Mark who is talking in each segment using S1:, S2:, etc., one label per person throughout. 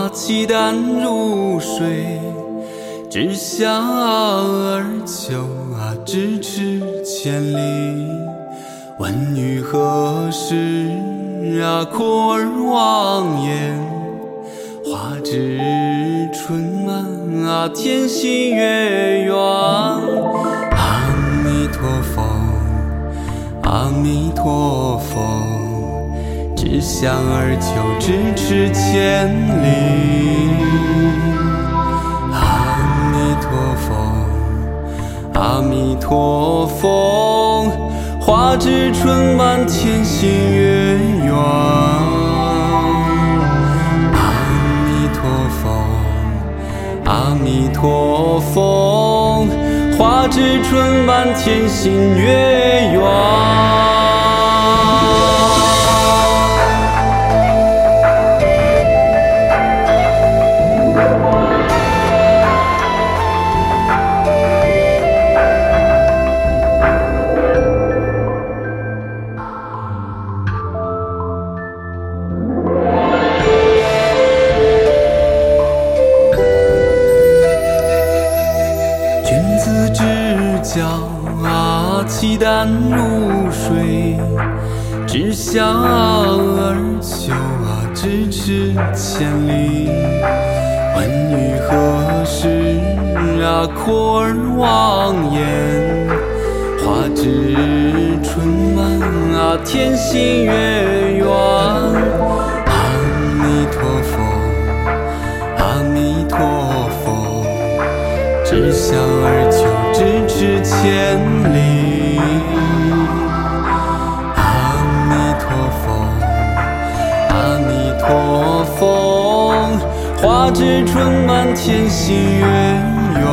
S1: 气淡如水，只想而求咫尺千里。问余何时阔而忘言？花枝春满天心月圆。阿弥陀佛，阿弥陀佛，只想而求咫尺千里。阿弥陀佛，阿弥陀佛，花枝春满天心月圆。阿弥陀佛，花枝春满天心月圆。君子之交气淡如水，只想而求咫尺千里。问余何时阔而忘言？花枝春满天心月圆。阿弥陀佛，阿弥陀佛，只想而求咫尺千里。阿弥陀佛，阿弥陀佛，花枝春满天心月圆。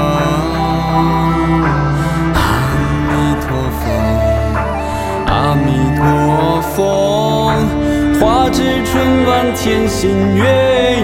S1: 阿弥陀佛，阿弥陀佛，花枝春满天心月圆。